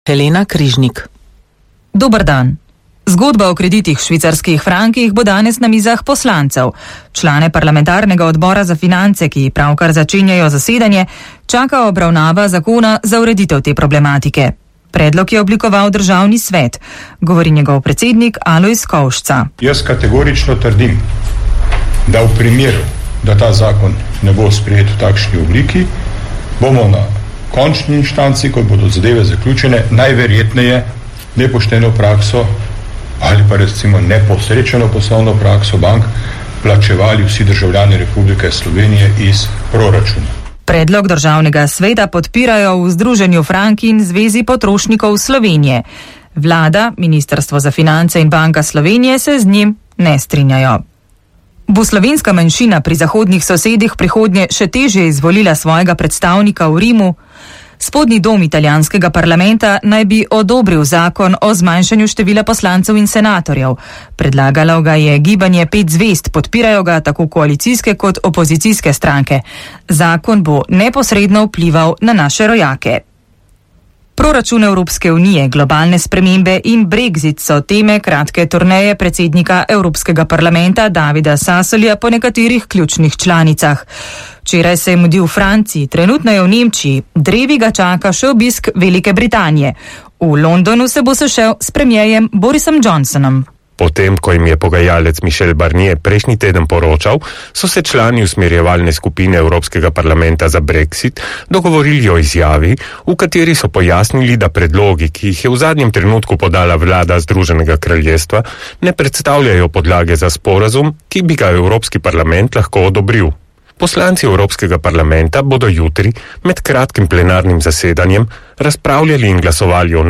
Helena Križnik. Dober dan. Zgodba o kreditih v švicarskih frankih bo danes na mizah poslancev. Člane parlamentarnega odbora za finance, ki pravkar začenjajo zasedanje, čaka obravnava zakona za ureditev te problematike. Predlog je oblikoval državni svet, govori njegov predsednik Alojz Kovšca. Jaz kategorično trdim, da v primeru, da ta zakon ne bo sprejet v takšni obliki, bomo na končni inštanci, ko bodo zadeve zaključene, najverjetneje nepošteno prakso ali pa recimo neposrečeno poslovno prakso bank plačevali vsi državljani Republike Slovenije iz proračuna. Predlog državnega sveta podpirajo v Združenju Franki in Zvezi potrošnikov Slovenije. Vlada, Ministrstvo za finance in Banka Slovenije se z njim ne strinjajo. Bo slovenska manjšina pri zahodnih sosedih prihodnje še težje izvolila svojega predstavnika v Rimu? Spodnji dom italijanskega parlamenta naj bi odobril zakon o zmanjšanju števila poslancev in senatorjev. Predlagalo ga je gibanje 5 zvezd, podpirajo ga tako koalicijske kot opozicijske stranke. Zakon bo neposredno vplival na naše rojake. Proračun Evropske unije, globalne spremembe in Brexit so teme kratke turneje predsednika Evropskega parlamenta Davida Sassolija po nekaterih ključnih članicah. Včeraj se je mudil v Franciji, trenutno je v Nemčiji, drevi ga čaka še obisk Velike Britanije. V Londonu se bo sešel s premierjem Borisom Johnsonom. Potem, ko jim je pogajalec Michel Barnier prejšnji teden poročal, so se člani usmerjevalne skupine Evropskega parlamenta za Brexit dogovorili o izjavi, v kateri so pojasnili, da predlogi, ki jih je v zadnjem trenutku podala vlada Združenega kraljestva, ne predstavljajo podlage za sporazum, ki bi ga Evropski parlament lahko odobril. Poslanci Evropskega parlamenta bodo jutri med kratkim plenarnim zasedanjem razpravljali in glasovali o